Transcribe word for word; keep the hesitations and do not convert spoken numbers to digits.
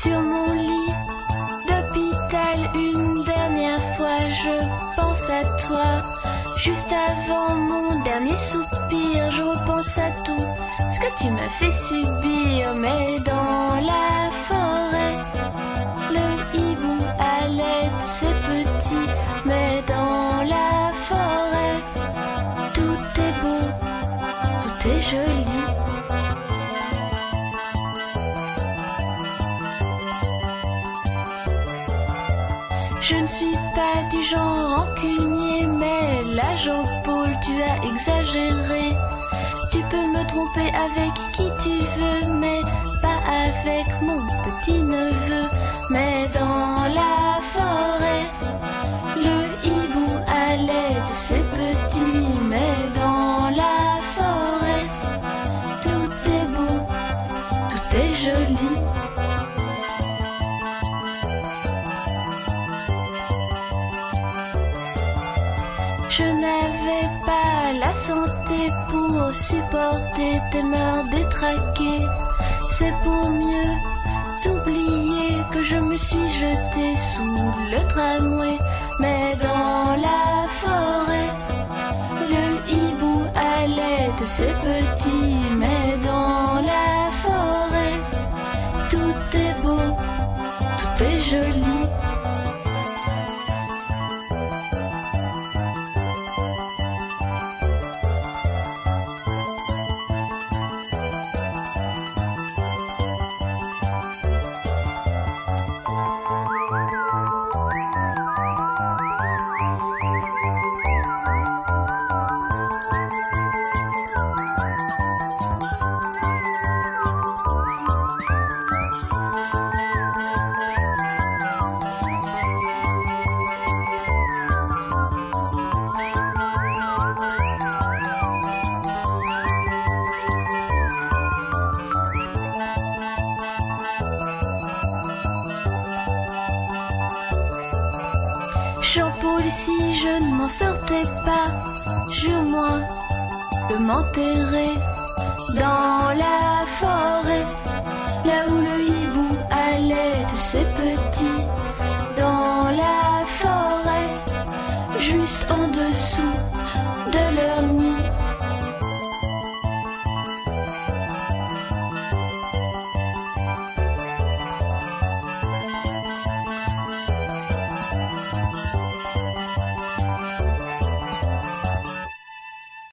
Sur mon lit d'hôpital, une dernière fois, je pense à toi. Juste avant mon dernier soupir, je repense à tout ce que tu m'as fait subir. Mais dans la forêt, le hibou allait tous ses petits. Mais dans la forêt, tout est beau, tout est joli. Je ne suis pas du genre rancunier, mais là Jean-Paul, tu as exagéré. Tu peux me tromper avec qui tu veux, mais pas avec mon petit-neveu. Mais dans la forêt, le hibou allait de ses petits. Mais dans la forêt, tout est beau, tout est joli. Je n'avais pas la santé pour supporter tes mœurs détraquées. C'est pour mieux t'oublier que je me suis jetée sous le tramway. Mais dans la forêt, le hibou allait de ses petits. Mais dans la forêt, tout est beau, tout est joli. Jean-Paul, si je ne m'en sortais pas, jure-moi de m'enterrer dans la forêt.